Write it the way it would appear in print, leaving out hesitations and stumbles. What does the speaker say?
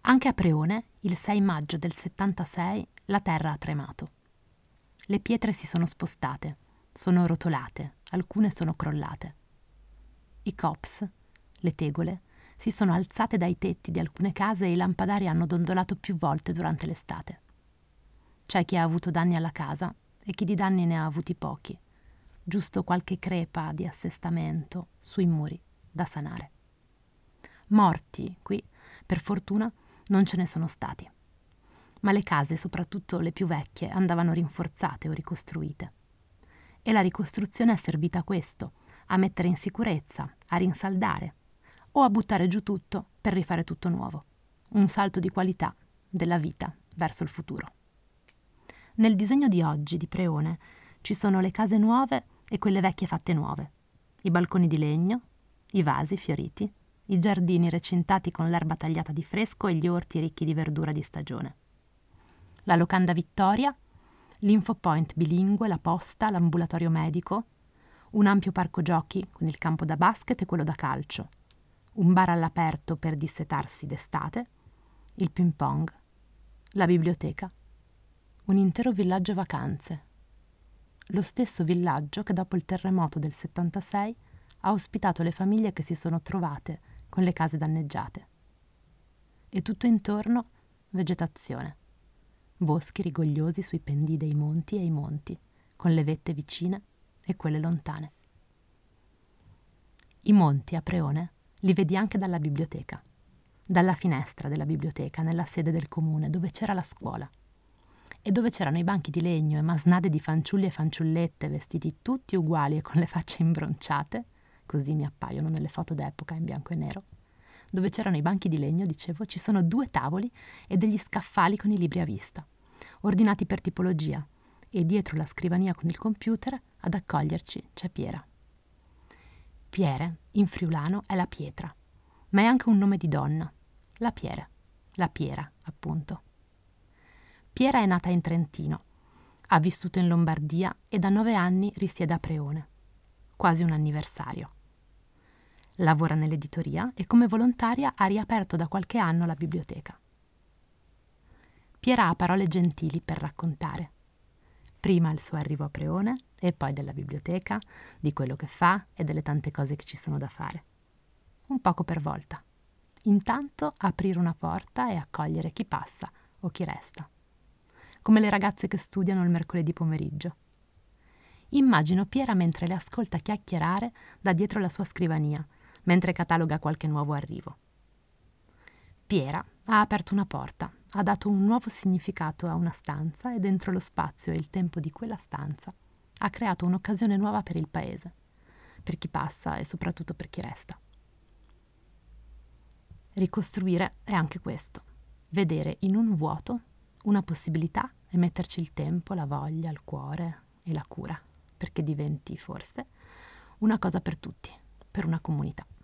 Anche a Preone, il 6 maggio del 76, la terra ha tremato. Le pietre si sono spostate, sono rotolate, alcune sono crollate. I cops, le tegole, si sono alzate dai tetti di alcune case e i lampadari hanno dondolato più volte durante l'estate. C'è chi ha avuto danni alla casa e chi di danni ne ha avuti pochi, giusto qualche crepa di assestamento sui muri da sanare. Morti qui, per fortuna, non ce ne sono stati. Ma le case, soprattutto le più vecchie, andavano rinforzate o ricostruite. E la ricostruzione è servita a questo, a mettere in sicurezza, a rinsaldare o a buttare giù tutto per rifare tutto nuovo. Un salto di qualità della vita verso il futuro. Nel disegno di oggi di Preone ci sono le case nuove e quelle vecchie fatte nuove, i balconi di legno, i vasi fioriti, i giardini recintati con l'erba tagliata di fresco e gli orti ricchi di verdura di stagione. La locanda Vittoria, l'infopoint bilingue, la posta, l'ambulatorio medico, un ampio parco giochi con il campo da basket e quello da calcio, un bar all'aperto per dissetarsi d'estate, il ping pong, la biblioteca, un intero villaggio vacanze. Lo stesso villaggio che dopo il terremoto del 76 ha ospitato le famiglie che si sono trovate con le case danneggiate. E tutto intorno vegetazione, boschi rigogliosi sui pendii dei monti e i monti, con le vette vicine e quelle lontane. I monti a Preone li vedi anche dalla biblioteca, dalla finestra della biblioteca nella sede del comune dove c'era la scuola e dove c'erano i banchi di legno e masnade di fanciulli e fanciullette vestiti tutti uguali e con le facce imbronciate, così mi appaiono nelle foto d'epoca in bianco e nero. Dove c'erano i banchi di legno, dicevo, ci sono 2 tavoli e degli scaffali con i libri a vista, ordinati per tipologia, e dietro la scrivania con il computer ad accoglierci c'è Piera. Piere, in friulano, è la pietra, ma è anche un nome di donna, la Piera, appunto. Piera è nata in Trentino, ha vissuto in Lombardia e da 9 anni risiede a Preone, quasi un anniversario. Lavora nell'editoria e come volontaria ha riaperto da qualche anno la biblioteca. Piera ha parole gentili per raccontare. Prima il suo arrivo a Preone e poi della biblioteca, di quello che fa e delle tante cose che ci sono da fare. Un poco per volta. Intanto aprire una porta e accogliere chi passa o chi resta. Come le ragazze che studiano il mercoledì pomeriggio. Immagino Piera mentre le ascolta chiacchierare da dietro la sua scrivania, mentre cataloga qualche nuovo arrivo. Piera ha aperto una porta, ha dato un nuovo significato a una stanza e dentro lo spazio e il tempo di quella stanza ha creato un'occasione nuova per il paese, per chi passa e soprattutto per chi resta. Ricostruire è anche questo, vedere in un vuoto una possibilità e metterci il tempo, la voglia, il cuore e la cura, perché diventi forse una cosa per tutti, per una comunità.